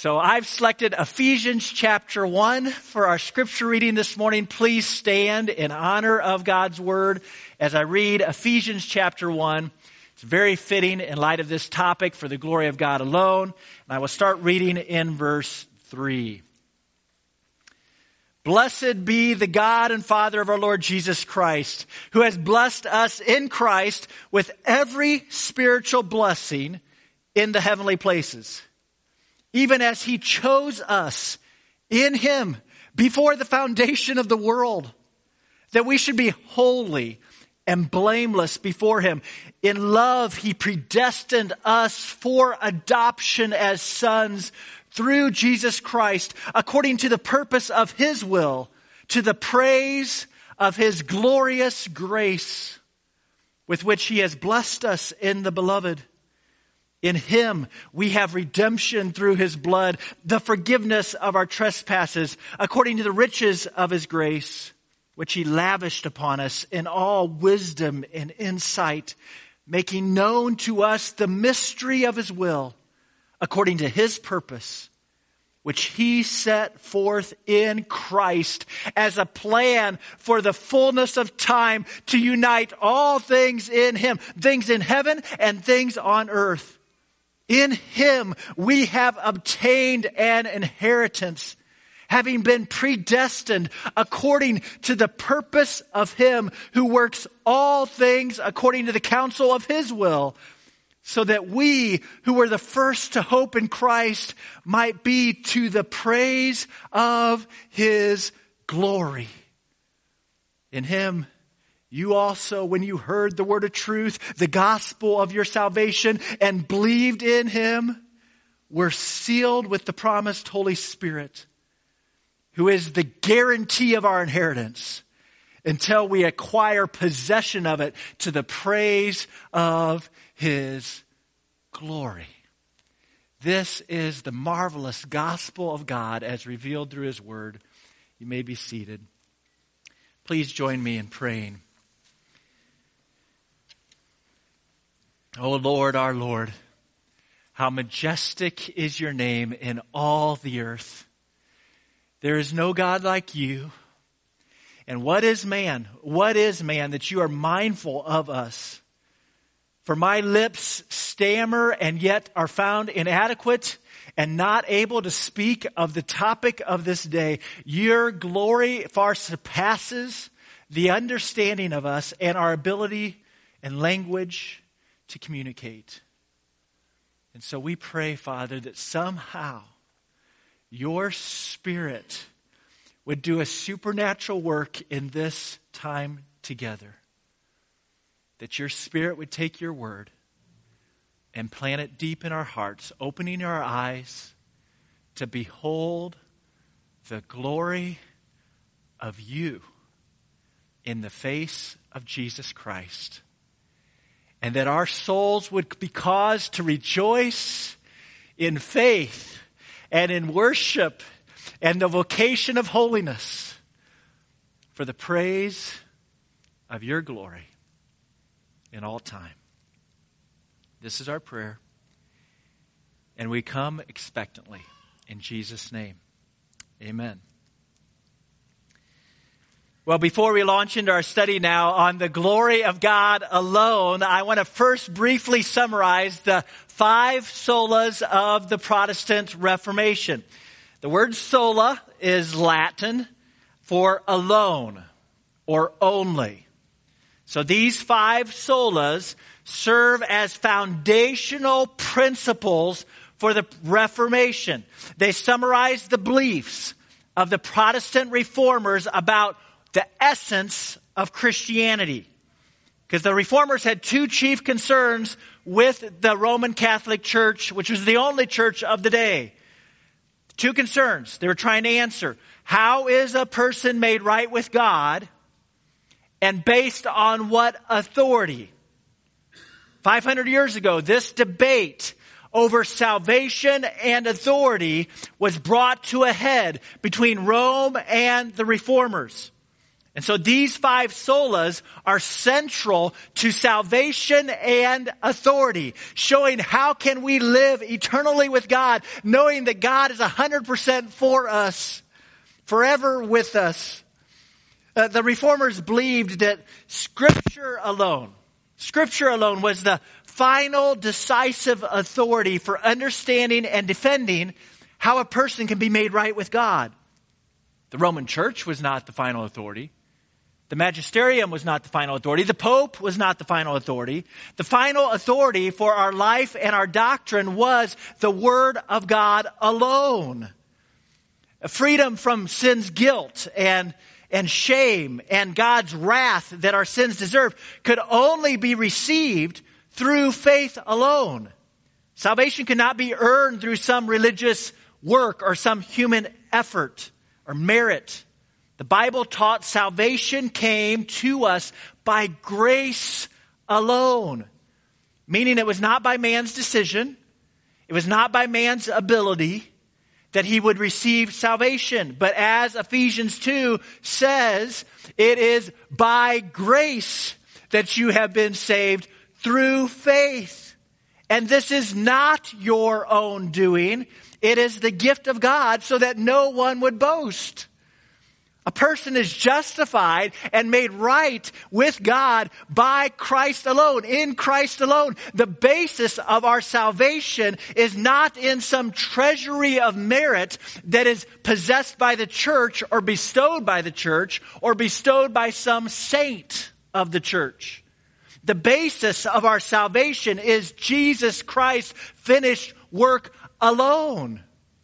So I've selected Ephesians chapter 1 for our scripture reading this morning. Please stand in honor of God's word as I read Ephesians chapter 1. It's very fitting in light of this topic, for the glory of God alone. And I will start reading in verse 3. Blessed be the God and Father of our Lord Jesus Christ, who has blessed us in Christ with every spiritual blessing in the heavenly places, even as he chose us in him before the foundation of the world, that we should be holy and blameless before him. In love, he predestined us for adoption as sons through Jesus Christ, according to the purpose of his will, to the praise of his glorious grace, with which he has blessed us in the beloved. In him we have redemption through his blood, the forgiveness of our trespasses, according to the riches of his grace, which he lavished upon us in all wisdom and insight, making known to us the mystery of his will, according to his purpose, which he set forth in Christ as a plan for the fullness of time to unite all things in him, things in heaven and things on earth. In him we have obtained an inheritance, having been predestined according to the purpose of him who works all things according to the counsel of his will, so that we who were the first to hope in Christ might be to the praise of his glory. In him you also, when you heard the word of truth, the gospel of your salvation, and believed in him, were sealed with the promised Holy Spirit, who is the guarantee of our inheritance until we acquire possession of it to the praise of his glory. This is the marvelous gospel of God as revealed through his word. You may be seated. Please join me in praying. O Lord, our Lord, how majestic is your name in all the earth. There is no God like you. And what is man? What is man that you are mindful of us? For my lips stammer and yet are found inadequate and not able to speak of the topic of this day. Your glory far surpasses the understanding of us and our ability and language to communicate. And so we pray, Father, that somehow your Spirit would do a supernatural work in this time together. That your Spirit would take your word and plant it deep in our hearts, opening our eyes to behold the glory of you in the face of Jesus Christ. And that our souls would be caused to rejoice in faith and in worship and the vocation of holiness for the praise of your glory in all time. This is our prayer, and we come expectantly in Jesus' name. Amen. Well, before we launch into our study now on the glory of God alone, I want to first briefly summarize the 5 solas of the Protestant Reformation. The word sola is Latin for alone or only. So these 5 solas serve as foundational principles for the Reformation. They summarize the beliefs of the Protestant reformers about the essence of Christianity. Because the reformers had 2 chief concerns with the Roman Catholic Church, which was the only church of the day. 2 concerns they were trying to answer. How is a person made right with God? And based on what authority? 500 years ago, this debate over salvation and authority was brought to a head between Rome and the reformers. And so these 5 solas are central to salvation and authority, showing how can we live eternally with God, knowing that God is 100% for us, forever with us. The Reformers believed that Scripture alone was the final decisive authority for understanding and defending how a person can be made right with God. The Roman Church was not the final authority. The magisterium was not the final authority. The Pope was not the final authority. The final authority for our life and our doctrine was the Word of God alone. Freedom from sin's guilt and shame and God's wrath that our sins deserve could only be received through faith alone. Salvation cannot be earned through some religious work or some human effort or merit. The Bible taught salvation came to us by grace alone, meaning it was not by man's decision, it was not by man's ability that he would receive salvation. But as Ephesians 2 says, it is by grace that you have been saved through faith. And this is not your own doing. It is the gift of God so that no one would boast. A person is justified and made right with God by Christ alone, in Christ alone. The basis of our salvation is not in some treasury of merit that is possessed by the church or bestowed by the church or bestowed by some saint of the church. The basis of our salvation is Jesus Christ's finished work alone.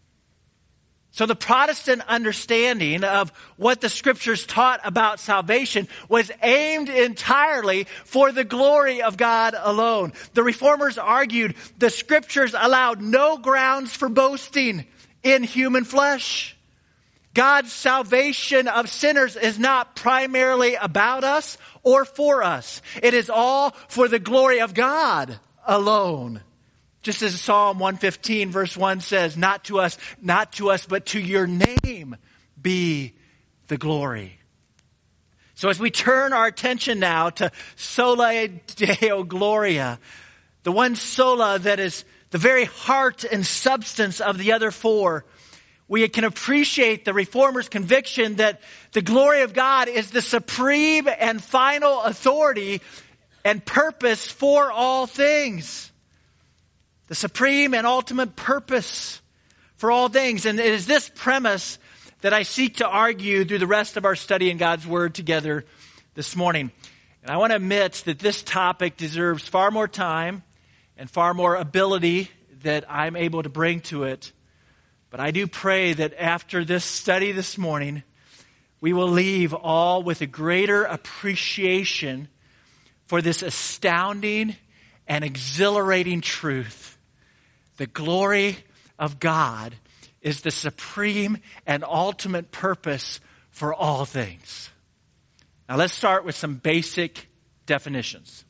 So the Protestant understanding of what the Scriptures taught about salvation was aimed entirely for the glory of God alone. The Reformers argued the Scriptures allowed no grounds for boasting in human flesh. God's salvation of sinners is not primarily about us or for us. It is all for the glory of God alone. Just as Psalm 115 verse 1 says, not to us, but to your name be the glory. So as we turn our attention now to Sola Deo Gloria, the one sola that is the very heart and substance of the other 4, we can appreciate the Reformers' conviction that the glory of God is the supreme and final authority and purpose for all things. The supreme and ultimate purpose for all things. And it is this premise that I seek to argue through the rest of our study in God's Word together this morning. And I want to admit that this topic deserves far more time and far more ability that I'm able to bring to it. But I do pray that after this study this morning, we will leave all with a greater appreciation for this astounding and exhilarating truth. The glory of God is the supreme and ultimate purpose for all things. Now let's start with some basic definitions.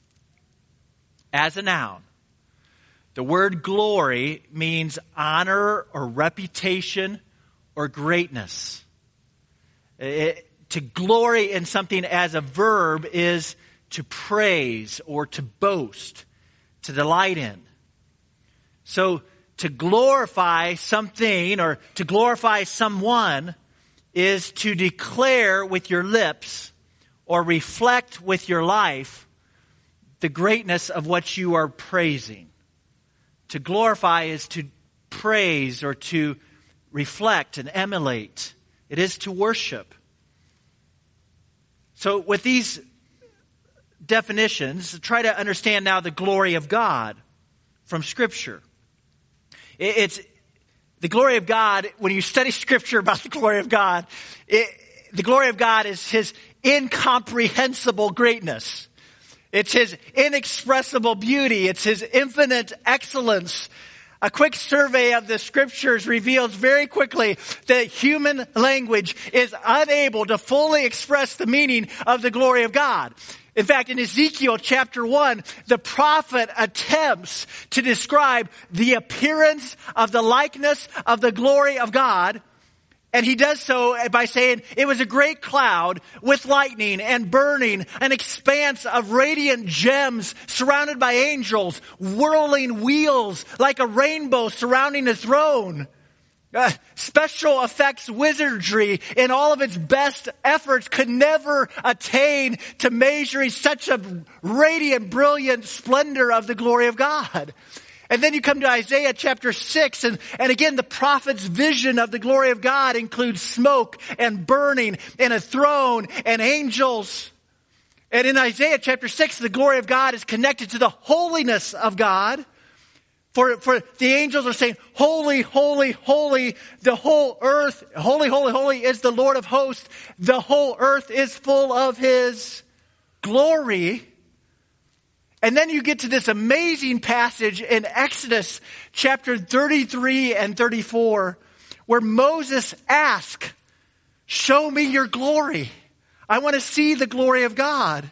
As a noun, the word glory means honor or reputation or greatness. To glory in something as a verb is to praise or to boast, to delight in. So to glorify something or to glorify someone is to declare with your lips or reflect with your life the greatness of what you are praising. To glorify is to praise or to reflect and emulate. It is to worship. So with these definitions, try to understand now the glory of God from Scripture. It's the glory of God. When you study Scripture about the glory of God, the glory of God is His incomprehensible greatness. It's His inexpressible beauty. It's His infinite excellence. A quick survey of the Scriptures reveals very quickly that human language is unable to fully express the meaning of the glory of God. In fact, in Ezekiel chapter 1, the prophet attempts to describe the appearance of the likeness of the glory of God And he does so by saying, it was a great cloud with lightning and burning, an expanse of radiant gems surrounded by angels, whirling wheels like a rainbow surrounding a throne. Special effects wizardry in all of its best efforts could never attain to measuring such a radiant, brilliant splendor of the glory of God. And then you come to Isaiah chapter 6, and again, the prophet's vision of the glory of God includes smoke and burning and a throne and angels. And in Isaiah chapter 6, the glory of God is connected to the holiness of God. For the angels are saying, holy, holy, holy, the whole earth, holy, holy, holy is the Lord of hosts. The whole earth is full of his glory. And then you get to this amazing passage in Exodus chapter 33 and 34, where Moses asks, show me your glory. I want to see the glory of God.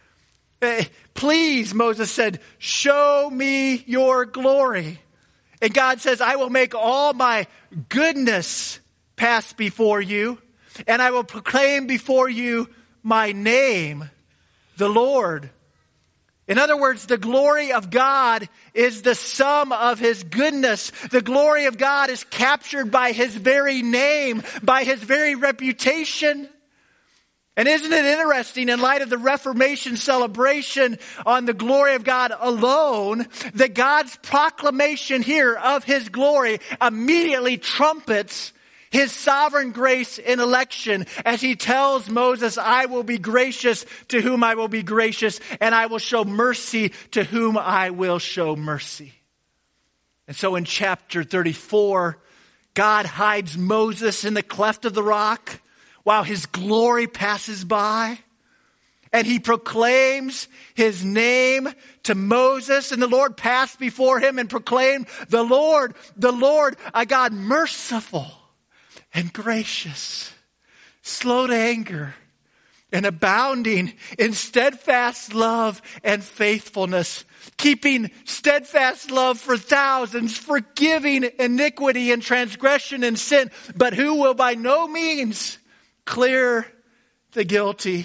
Please, Moses said, show me your glory. And God says, I will make all my goodness pass before you, and I will proclaim before you my name, the Lord. In other words, the glory of God is the sum of his goodness. The glory of God is captured by his very name, by his very reputation. And isn't it interesting, in light of the Reformation celebration on the glory of God alone, that God's proclamation here of his glory immediately trumpets his sovereign grace in election as he tells Moses, I will be gracious to whom I will be gracious, and I will show mercy to whom I will show mercy. And so in chapter 34, God hides Moses in the cleft of the rock while his glory passes by. And he proclaims his name to Moses, and the Lord passed before him and proclaimed, the Lord, a God merciful and gracious, slow to anger, and abounding in steadfast love and faithfulness, keeping steadfast love for thousands, forgiving iniquity and transgression and sin, but who will by no means clear the guilty.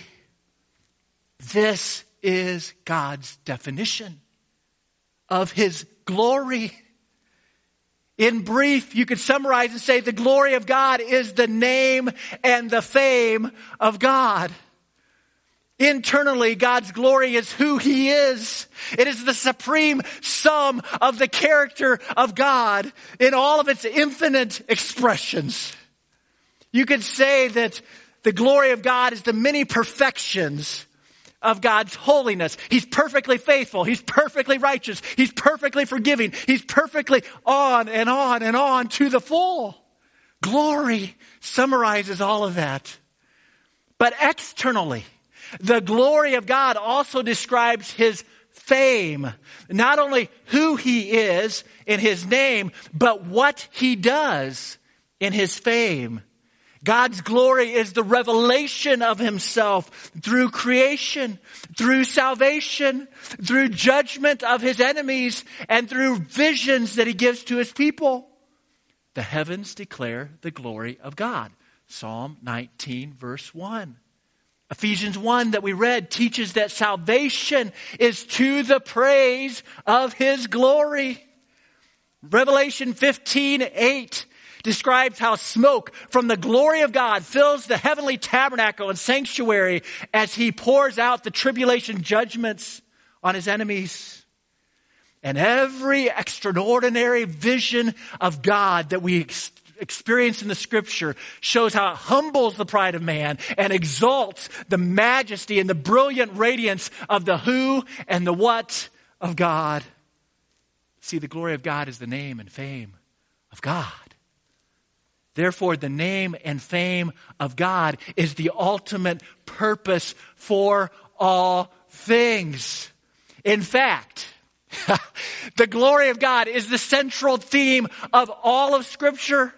This is God's definition of his glory. In brief, you could summarize and say the glory of God is the name and the fame of God. Internally, God's glory is who he is. It is the supreme sum of the character of God in all of its infinite expressions. You could say that the glory of God is the many perfections of God's holiness. He's perfectly faithful. He's perfectly righteous. He's perfectly forgiving. He's perfectly on and on and on to the full. Glory summarizes all of that. But externally, the glory of God also describes his fame. Not only who he is in his name, but what he does in his fame. God's glory is the revelation of himself through creation, through salvation, through judgment of his enemies, and through visions that he gives to his people. The heavens declare the glory of God. Psalm 19, verse 1. Ephesians 1 that we read teaches that salvation is to the praise of his glory. Revelation 15:8 describes how smoke from the glory of God fills the heavenly tabernacle and sanctuary as he pours out the tribulation judgments on his enemies. And every extraordinary vision of God that we experience in the scripture shows how it humbles the pride of man and exalts the majesty and the brilliant radiance of the who and the what of God. See, the glory of God is the name and fame of God. Therefore, the name and fame of God is the ultimate purpose for all things. In fact, the glory of God is the central theme of all of Scripture.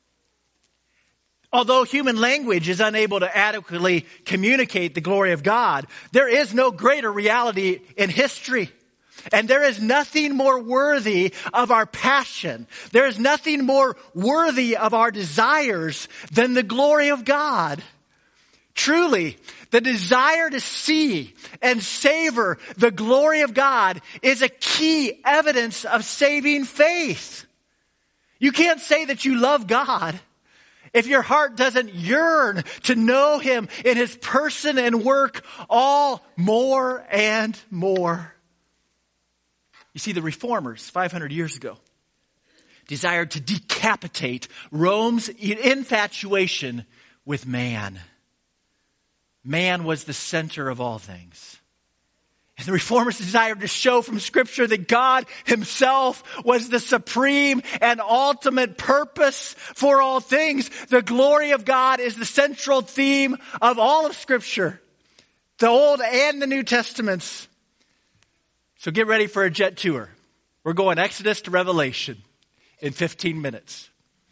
Although human language is unable to adequately communicate the glory of God, there is no greater reality in history. And there is nothing more worthy of our passion. There is nothing more worthy of our desires than the glory of God. Truly, the desire to see and savor the glory of God is a key evidence of saving faith. You can't say that you love God if your heart doesn't yearn to know Him in His person and work all more and more. You see, the reformers 500 years ago desired to decapitate Rome's infatuation with man. Man was the center of all things. And the reformers desired to show from Scripture that God Himself was the supreme and ultimate purpose for all things. The glory of God is the central theme of all of Scripture, the Old and the New Testaments. So get ready for a jet tour. We're going Exodus to Revelation in 15 minutes.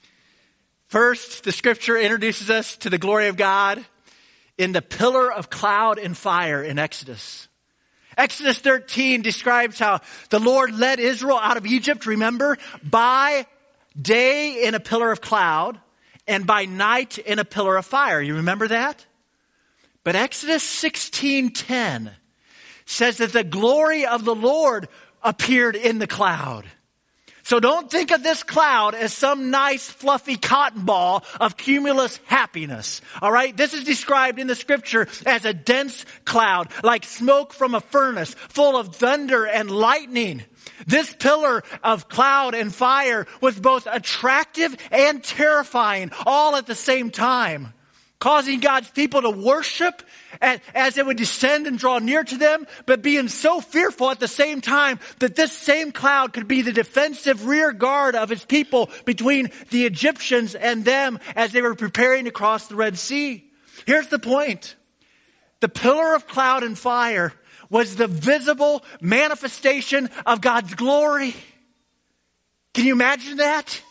First, the Scripture introduces us to the glory of God in the pillar of cloud and fire in Exodus. Exodus 13 describes how the Lord led Israel out of Egypt, remember, by day in a pillar of cloud and by night in a pillar of fire. You remember that? But Exodus 16:10 says that the glory of the Lord appeared in the cloud. So don't think of this cloud as some nice fluffy cotton ball of cumulus happiness. All right? This is described in the Scripture as a dense cloud, like smoke from a furnace, full of thunder and lightning. This pillar of cloud and fire was both attractive and terrifying all at the same time, causing God's people to worship as it would descend and draw near to them, but being so fearful at the same time that this same cloud could be the defensive rear guard of His people between the Egyptians and them as they were preparing to cross the Red Sea. Here's the point. The pillar of cloud and fire was the visible manifestation of God's glory. Can you imagine that?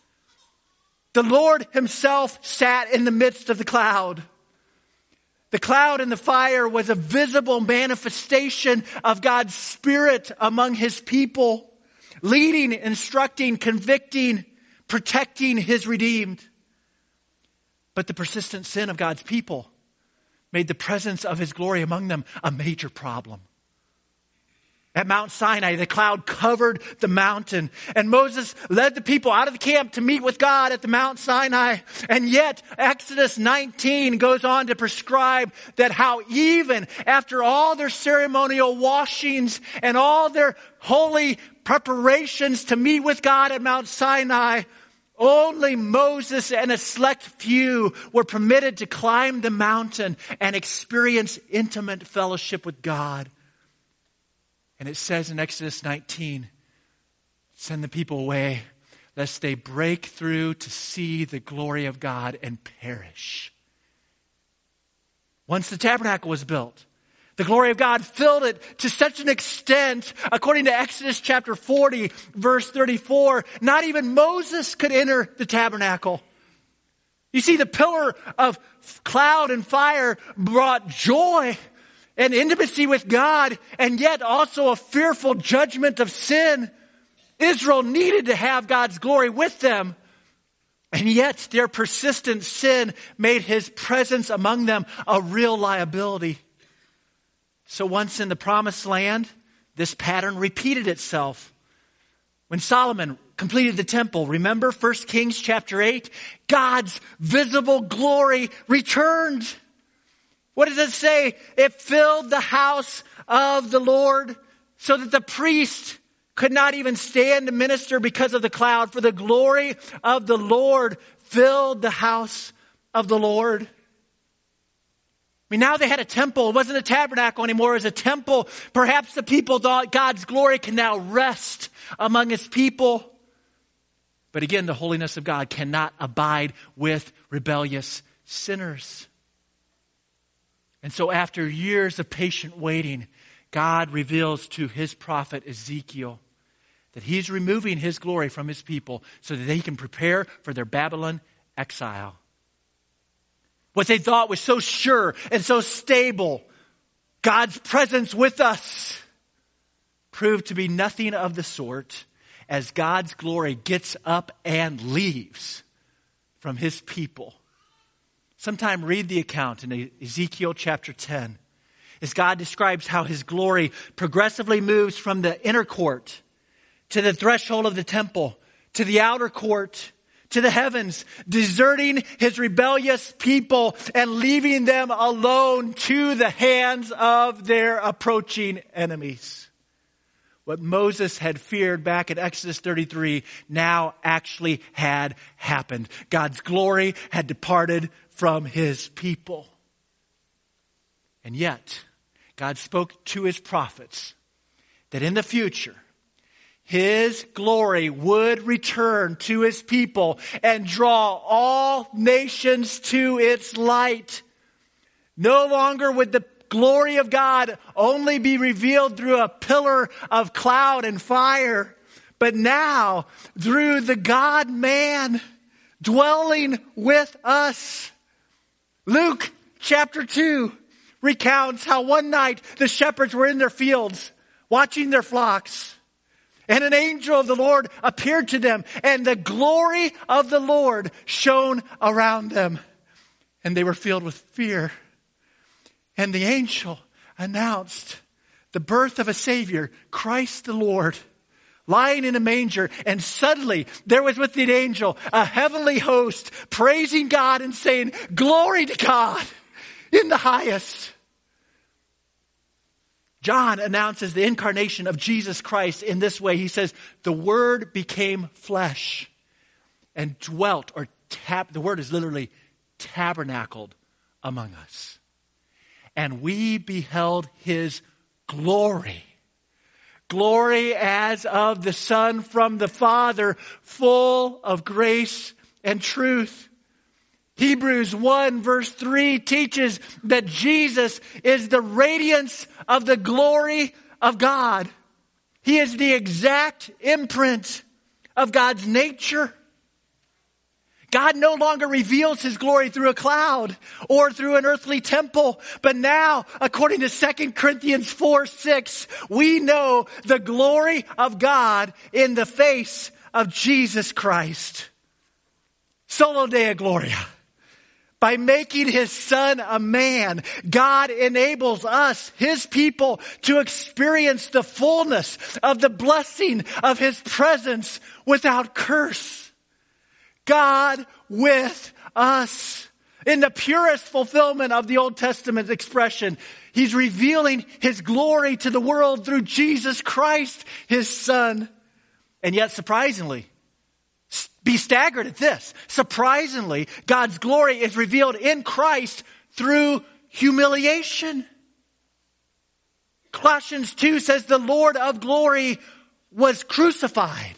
The Lord Himself sat in the midst of the cloud. The cloud and the fire was a visible manifestation of God's Spirit among His people, leading, instructing, convicting, protecting His redeemed. But the persistent sin of God's people made the presence of His glory among them a major problem. At Mount Sinai, the cloud covered the mountain, and Moses led the people out of the camp to meet with God at the Mount Sinai. And yet, Exodus 19 goes on to prescribe that how even after all their ceremonial washings and all their holy preparations to meet with God at Mount Sinai, only Moses and a select few were permitted to climb the mountain and experience intimate fellowship with God. And it says in Exodus 19, send the people away, lest they break through to see the glory of God and perish. Once the tabernacle was built, the glory of God filled it to such an extent, according to Exodus chapter 40, verse 34, not even Moses could enter the tabernacle. You see, the pillar of cloud and fire brought joy and intimacy with God, and yet also a fearful judgment of sin. Israel needed to have God's glory with them, and yet their persistent sin made His presence among them a real liability. So once in the promised land, this pattern repeated itself. When Solomon completed the temple, remember 1 Kings chapter 8, God's visible glory returned. What does it say? It filled the house of the Lord so that the priest could not even stand to minister because of the cloud, for the glory of the Lord filled the house of the Lord. I mean, now they had a temple. It wasn't a tabernacle anymore. It was a temple. Perhaps the people thought God's glory can now rest among His people. But again, the holiness of God cannot abide with rebellious sinners. And so after years of patient waiting, God reveals to His prophet Ezekiel that He's removing His glory from His people so that they can prepare for their Babylon exile. What they thought was so sure and so stable, God's presence with us, proved to be nothing of the sort, as God's glory gets up and leaves from his people. Sometime read the account in Ezekiel chapter 10, as God describes how his glory progressively moves from the inner court to the threshold of the temple, to the outer court, to the heavens, deserting his rebellious people and leaving them alone to the hands of their approaching enemies. What Moses had feared back in Exodus 33 now actually had happened. God's glory had departed from his people. And yet, God spoke to his prophets that in the future, his glory would return to his people and draw all nations to its light. No longer would the glory of God only be revealed through a pillar of cloud and fire, but now through the God-man dwelling with us. Luke chapter 2 recounts how one night the shepherds were in their fields watching their flocks, and an angel of the Lord appeared to them, and the glory of the Lord shone around them, and they were filled with fear. And the angel announced the birth of a Savior, Christ the Lord, lying in a manger. And suddenly there was with the angel a heavenly host praising God and saying, "Glory to God in the highest." John announces the incarnation of Jesus Christ in this way. He says, "The Word became flesh and dwelt," the word is literally tabernacled among us. "And we beheld his glory. Glory as of the Son from the Father, full of grace and truth." Hebrews 1 verse 3 teaches that Jesus is the radiance of the glory of God. He is the exact imprint of God's nature. God no longer reveals his glory through a cloud or through an earthly temple. But now, according to 2 Corinthians 4:6, we know the glory of God in the face of Jesus Christ. Solo Deo Gloria. By making his Son a man, God enables us, his people, to experience the fullness of the blessing of his presence without curse. God with us. In the purest fulfillment of the Old Testament expression, he's revealing his glory to the world through Jesus Christ, his Son. And yet, surprisingly, be staggered at this. Surprisingly, God's glory is revealed in Christ through humiliation. Colossians 2 says the Lord of glory was crucified.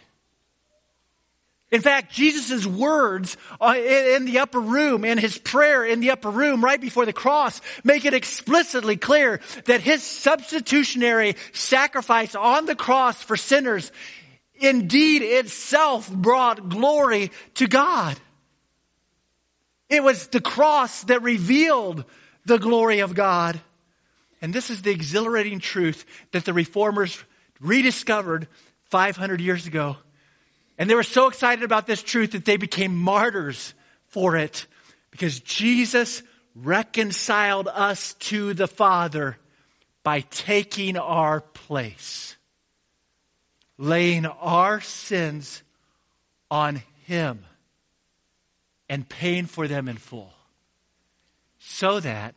In fact, Jesus' words in the upper room, in his prayer in the upper room right before the cross, make it explicitly clear that his substitutionary sacrifice on the cross for sinners indeed itself brought glory to God. It was the cross that revealed the glory of God. And this is the exhilarating truth that the Reformers rediscovered 500 years ago. And they were so excited about this truth that they became martyrs for it, because Jesus reconciled us to the Father by taking our place, laying our sins on him and paying for them in full, so that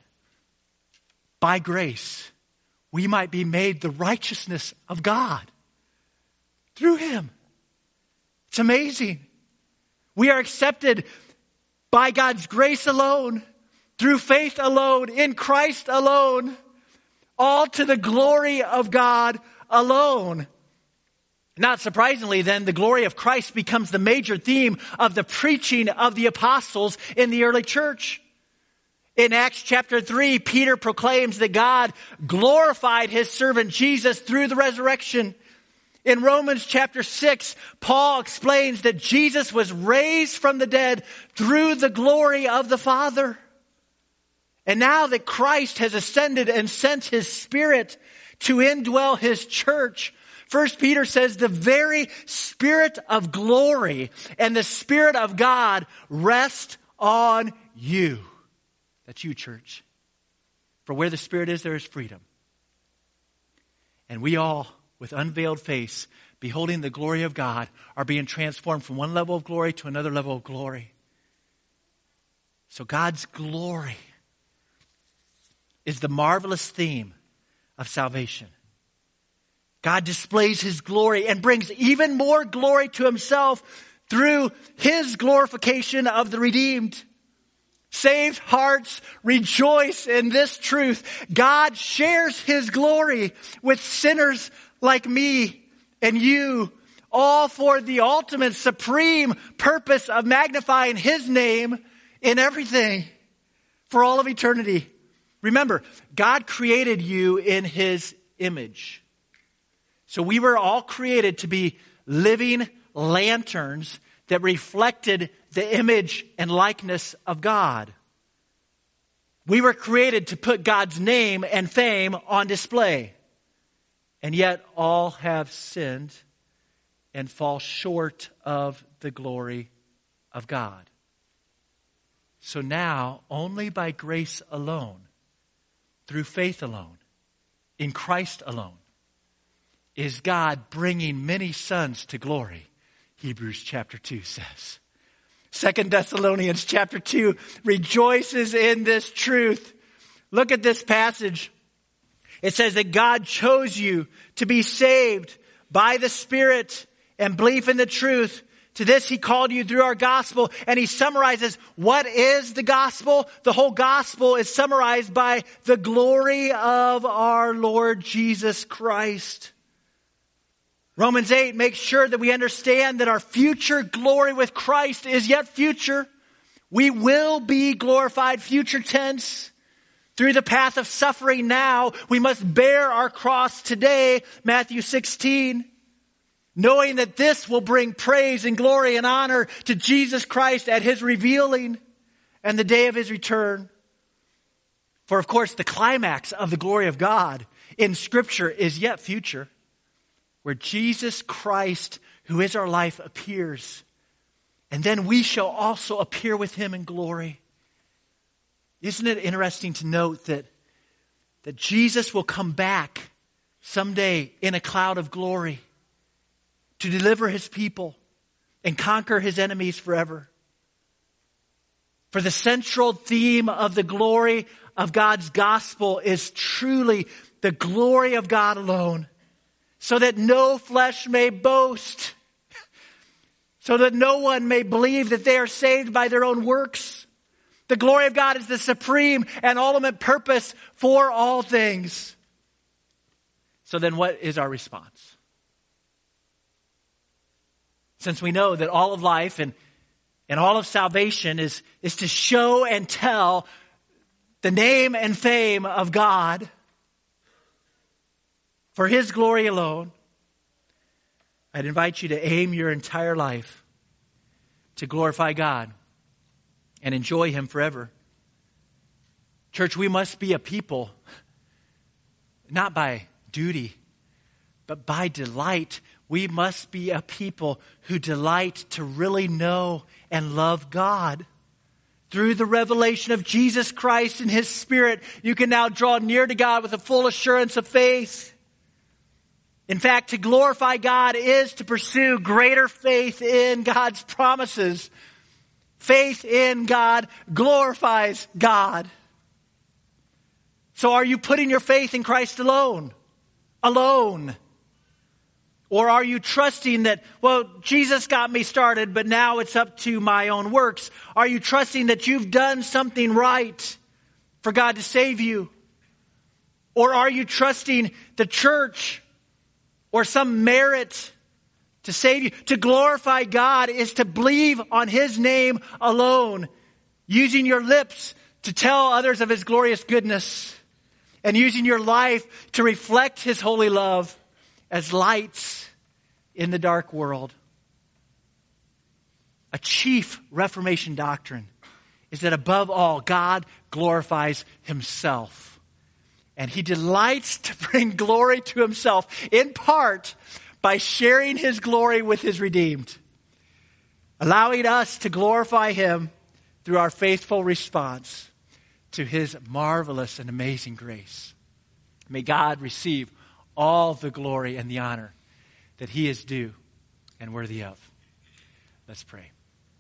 by grace we might be made the righteousness of God through him. It's amazing. We are accepted by God's grace alone, through faith alone, in Christ alone, all to the glory of God alone. Not surprisingly, then, the glory of Christ becomes the major theme of the preaching of the apostles in the early church. In Acts chapter 3, Peter proclaims that God glorified his servant Jesus through the resurrection. In Romans chapter 6, Paul explains that Jesus was raised from the dead through the glory of the Father. And now that Christ has ascended and sent his Spirit to indwell his church, First Peter says the very Spirit of glory and the Spirit of God rest on you. That's you, church. For where the Spirit is, there is freedom. And we all, with unveiled face, beholding the glory of God, are being transformed from one level of glory to another level of glory. So God's glory is the marvelous theme of salvation. God displays His glory and brings even more glory to Himself through His glorification of the redeemed. Saved hearts rejoice in this truth. God shares His glory with sinners like me and you, all for the ultimate supreme purpose of magnifying His name in everything for all of eternity. Remember, God created you in His image. So we were all created to be living lanterns that reflected the image and likeness of God. We were created to put God's name and fame on display. And yet all have sinned and fall short of the glory of God. So now, only by grace alone, through faith alone, in Christ alone, is God bringing many sons to glory, Hebrews chapter 2 says. 2 Thessalonians chapter 2 rejoices in this truth. Look at this passage. It says that God chose you to be saved by the Spirit and belief in the truth. To this He called you through our gospel. And He summarizes what is the gospel. The whole gospel is summarized by the glory of our Lord Jesus Christ. Romans 8 makes sure that we understand that our future glory with Christ is yet future. We will be glorified, future tense. Through the path of suffering now, we must bear our cross today, Matthew 16. Knowing that this will bring praise and glory and honor to Jesus Christ at His revealing and the day of His return. For of course, the climax of the glory of God in Scripture is yet future, where Jesus Christ, who is our life, appears. And then we shall also appear with Him in glory. Isn't it interesting to note that Jesus will come back someday in a cloud of glory to deliver His people and conquer His enemies forever? For the central theme of the glory of God's gospel is truly the glory of God alone, so that no flesh may boast, so that no one may believe that they are saved by their own works. The glory of God is the supreme and ultimate purpose for all things. So then what is our response? Since we know that all of life and all of salvation is to show and tell the name and fame of God for His glory alone, I'd invite you to aim your entire life to glorify God and enjoy Him forever. Church, we must be a people, not by duty, but by delight. We must be a people who delight to really know and love God. Through the revelation of Jesus Christ and His Spirit, you can now draw near to God with a full assurance of faith. In fact, to glorify God is to pursue greater faith in God's promises. Faith in God glorifies God. So are you putting your faith in Christ alone? Alone. Or are you trusting that, well, Jesus got me started, but now it's up to my own works? Are you trusting that you've done something right for God to save you? Or are you trusting the church or some merit to save you? To glorify God is to believe on His name alone, using your lips to tell others of His glorious goodness, and using your life to reflect His holy love as lights in the dark world. A chief Reformation doctrine is that above all, God glorifies Himself. And he delights to bring glory to himself, in part by sharing his glory with his redeemed, allowing us to glorify him through our faithful response to his marvelous and amazing grace. May God receive all the glory and the honor that he is due and worthy of. Let's pray.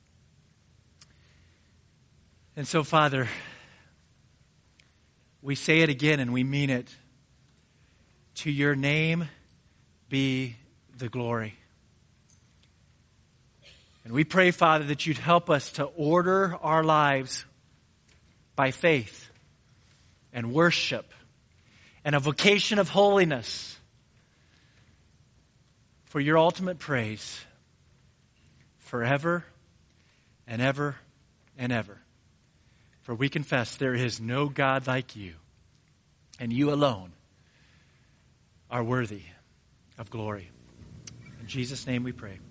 And so, Father, we say it again and we mean it. To your name be the glory. And we pray, Father, that you'd help us to order our lives by faith and worship and a vocation of holiness for your ultimate praise forever and ever and ever. For we confess there is no God like you, and you alone are worthy of glory. In Jesus' name we pray.